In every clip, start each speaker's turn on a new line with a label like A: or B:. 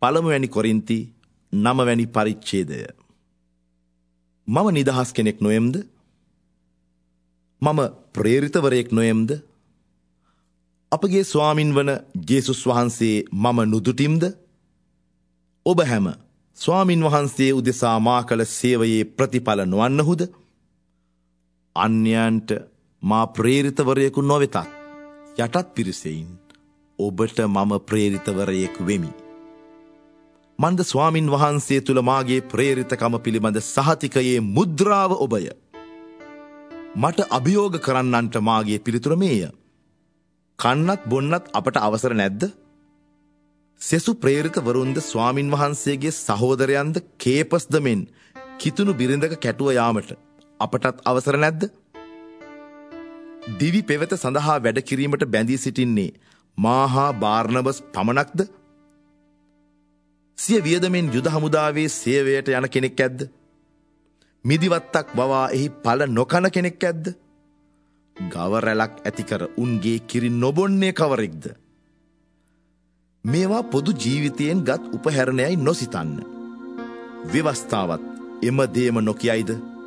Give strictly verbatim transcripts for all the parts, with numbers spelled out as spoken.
A: පළමුවැනි කොරින්ති නවවැනි පරිච්ඡේදය. මම නිදහස් කෙනෙක් නොයෙම්ද? මම ප්‍රේරිතවරයෙක් නොයෙම්ද? අපගේ ස්වාමින් වන ජේසුස් වහන්සේ මම නුදුටිම්ද? ඔබ හැම ස්වාමින් වහන්සේ උදෙසා මා කළ සේවයේ ප්‍රතිඵල නොවන්නහුද? අන්‍යයන්ට මා ප්‍රේරිතවරයෙකු නොවෙතත් යටත් පිරිසෙයින් ඔබට මම ප්‍රේරිතවරයෙකු වෙමි. මන්ද ස්වාමින් වහන්සේ තුළ මාගේ ප්‍රේරිතකම පිළිබඳ සහතිකයේ මුද්‍රාව ඔබය. මට අභියෝග කරන්නන්ට මාගේ පිළිතුර මේය. කන්නත් බොන්නත් අපට අවසර නැද්ද? සෙසු ප්‍රේරිතවරුන්ද ස්වාමින් වහන්සේගේ සහෝදරයන්ද කේපස්ද මෙන් කිතුණු බිරිඳක කැටුව යාමට අපටත් අවසර නැද්ද? දිවි පෙවත සඳහා වැඩ කිරීමට බැඳී සිටින්නේ මාහා බාර්නබස් පමණක්ද? සිය වියදමෙන් යුද හමුදාවේ සේවයට යන කෙනෙක් ඇද්ද? මිදිවත්තක් වවා එහි පල නොකන කෙනෙක් ඇද්ද? ගව රැලක් ඇති කර උන්ගේ කිරි නොබොන්නේ කවරෙක්ද? මේවා පොදු ජීවිතයෙන් ගත් උපහැරණයයි නොසිතන්න. ව්‍යවස්ථාවත් එම දේම නොකියයිද?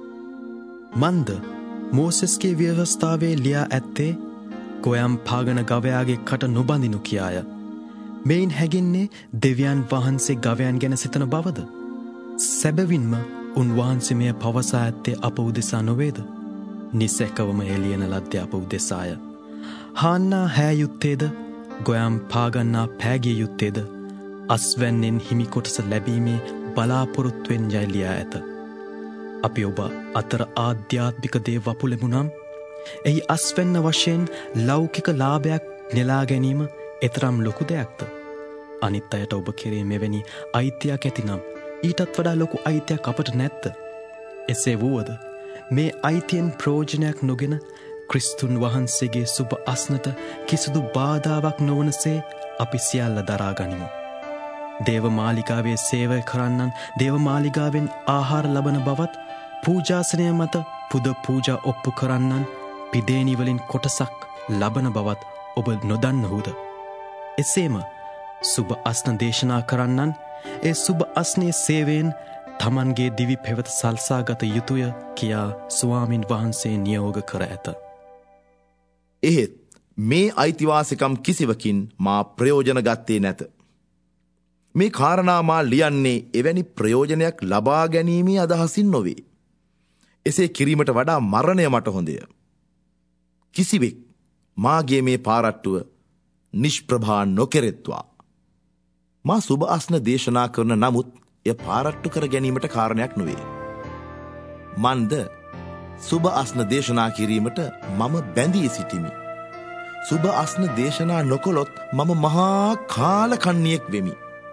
B: මන්ද මෝසෙස්ගේ ව්‍යවස්ථාවේ ලියා ඇත්තේ ගොයම් පාගන ගවයාගේ කට නොබඳිනු කියාය. මෙයින් හැගෙන්නේ දෙවියන් වහන්සේ ගවයන් ගැන සිතන බවද? සැබවින්ම උන්වහන්සේ මෙය පවසා ඇත්තේ අප උදෙසා නොවේද? නිසැකවම එළියන ලද්දේ අප උදෙසාය. හාන්නා හෑ යුත්තේද? ගොයම් පාගන්නා පෑගිය යුත්තේද? අස්වැන්නෙන් හිමි කොටස ලැබීමේ බලාපොරොත්තුවෙන් යයි ලියා ඇත. අපි ඔබ අතර ආධ්‍යාත්මික දේ වපුලෙමු නම් එහි අස්වැන්න වශයෙන් ලෞකික ලාභයක් නෙලා ගැනීම එතරම් ලොකු දෙයක්ද? අනිත් අයට ඔබ කෙරේ මෙවැනි අයිතියක් ඇතිනම් ඊටත් වඩා ලොකු අයිතියක් අපට නැත්ද? එසේ වුවද මේ අයිතියෙන් ප්‍රයෝජනයක් නොගෙන ක්‍රිස්තුන් වහන්සේගේ සුබ අස්නට කිසිදු බාධාවක් නොවනසේ අපි සියල්ල දරා ගනිමු. දේව මාලිගාවේ සේවය කරන්නන් දේව මාලිගාවෙන් ආහාර ලබන බවත්, පූජාසනය මත පුද පූජා ඔප්පු කරන්නන් පිදේනිවලින් කොටසක් ලබන බවත් ඔබ නොදන්නහුද? එසේම සුබ අස්න දේශනා කරන්නන් ඒ සුබ අස්නේ සේවයෙන් තමන්ගේ දිවි පෙවත සල්සාගත යුතුය කියා ස්වාමින් වහන්සේ නියෝග කර ඇත.
A: එහෙත් මේ අයිතිවාසිකම් කිසිවකින් මා ප්‍රයෝජන ගත්තේ නැත. මේ කාරණා මා ලියන්නේ එවැනි ප්‍රයෝජනයක් ලබා ගැනීමේ අදහසින් නොවේ. එසේ කිරීමට වඩා මරණය මට හොඳය. කිසිවෙක් මාගේ මේ පාරට්ටුව නිෂ්ප්‍රභා නොකෙරෙත්වා. මා සුබ අස්න දේශනා කරන නමුත් එය පාරට්ටු කර ගැනීමට කාරණයක් නොවේ. මන්ද සුබ අස්න දේශනා කිරීමට මම බැඳී සිටිමි. සුබ අස්න දේශනා නොකොළොත් මම මහා කාලකන්ණියෙක් වෙමි.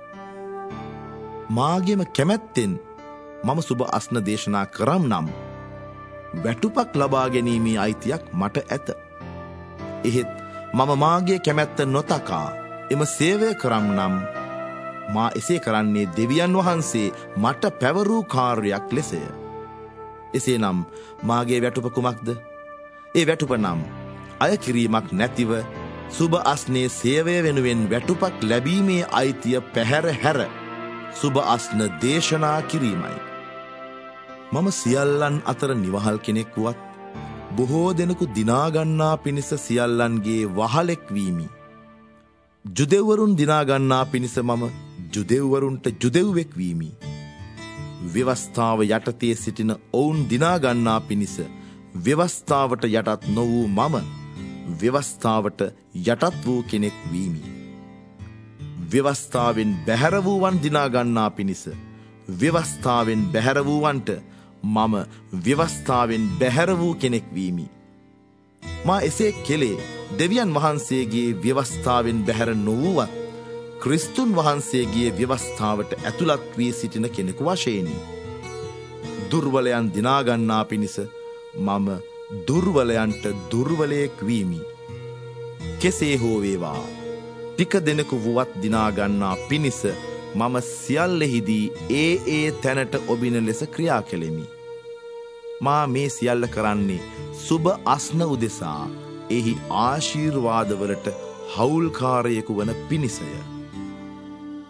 A: මාගේම කැමැත්තෙන් මම සුබ අස්න දේශනා කරම් නම් වැටුපක් ලබා ගැනීමේ අයිතියක් මට ඇත. එහෙත් මම මාගේ කැමැත්ත නොතකා එම සේවය කරම් නම් මා එසේ කරන්නේ දෙවියන් වහන්සේ මට පැවරූ කාර්යයක් ලෙසය. එසේනම් මාගේ වැටුප කුමක්ද? ඒ වැටුප නම් අය කිරීමක් නැතිව සුබ අස්නේ සේවය වෙනුවෙන් වැටුපක් ලැබීමේ අයිතිය පැහැර හැර සුබ අස්න දේශනා කිරීමයි. මම සියල්ලන් අතර නිවහල් කෙනෙක් වුවත් බොහෝ දෙනෙකු දිනාගන්නා පිණිස සියල්ලන්ගේ වහලෙක් වීමි. ජුදෙව්වරුන් දිනාගන්නා පිණිස මම ජුදෙව්වරුන්ට ජුදෙව්වෙක් වීමි. ව්‍යවස්ථාව යටතේ සිටින ඔවුන් දිනාගන්නා පිණිස ව්‍යවස්ථාවට යටත් නො වූ මම ව්‍යවස්ථාවට යටත් වූ කෙනෙක් වීමි. ව්‍යවස්ථාවෙන් බැහැර වූවන් දිනාගන්නා පිණිස ව්‍යවස්ථාවෙන් බැහැර වූවන්ට මම ව්‍යවස්ථාවෙන් බැහැර වූ කෙනෙක් වීමි. මා එසේ කෙලේ දෙවියන් වහන්සේගේ ව්‍යවස්ථාවෙන් බැහැර නොවුවත් ක්‍රිස්තුන් වහන්සේගේ ව්‍යවස්ථාවට ඇතුළත් වී සිටින කෙනෙකු වශයෙනි. දුර්වලයන් දිනාගන්නා පිණිස මම දුර්වලයන්ට දුර්වලයෙක් වීමි. කෙසේ හෝ වේවා ටික දෙනෙකු වුවත් දිනාගන්නා පිණිස මම සියල්ලෙහිදී ඒ ඒ තැනට ඔබින ලෙස ක්‍රියා කෙලෙමි. මා මේ සියල්ල කරන්නේ සුබ අස්න උදෙසා එහි ආශීර්වාදවලට හවුල්කාරයෙකු වන පිණිසය.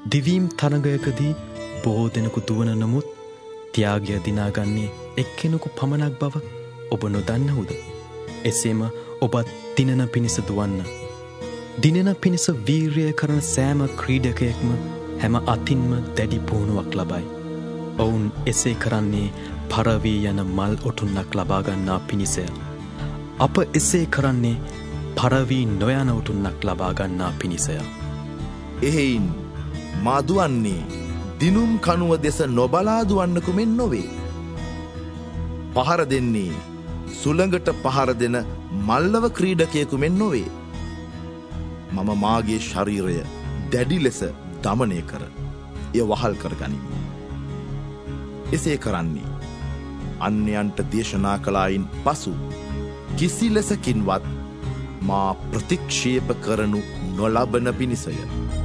B: දිවීම් තරඟයකදී බොහෝ දෙනෙකු දුවන නමුත් ත්‍යාගය දිනාගන්නේ එක්කෙනෙකු පමණක් බව ඔබ නොදන්නවුද? එසේම ඔබත් දිනන පිණිස දුවන්න. දිනන පිණිස වීර්යය කරන සෑම ක්‍රීඩකයෙක්ම හැම අතින්ම දැඩි පුහුණුවක් ලබයි. ඔවුන් එසේ කරන්නේ පරවී යන මල් ඔටුන්නක් ලබා ගන්නා පිණිසය. අප එසේ කරන්නේ පරවී නොයන ඔටුන්නක් ලබා ගන්නා පිණිසය.
A: එහෙයින් මා දුවන්නේ දිනුම් කනුව දෙස නොබලා දුවන්නකු මෙන් නොවේ. පහර දෙන්නේ සුළඟට පහර දෙන මල්ලව ක්‍රීඩකයෙකු මෙන් නොවේ. මම මාගේ ශරීරය දැඩි ලෙස දමනය කර එය වහල් කර ගනිමි. එසේ කරන්නේ අන්‍යයන්ට දේශනා කළායින් පසු කිසි ලෙසකින්වත් මා ප්‍රතික්ෂේප කරනු නොලබන පිණිසය.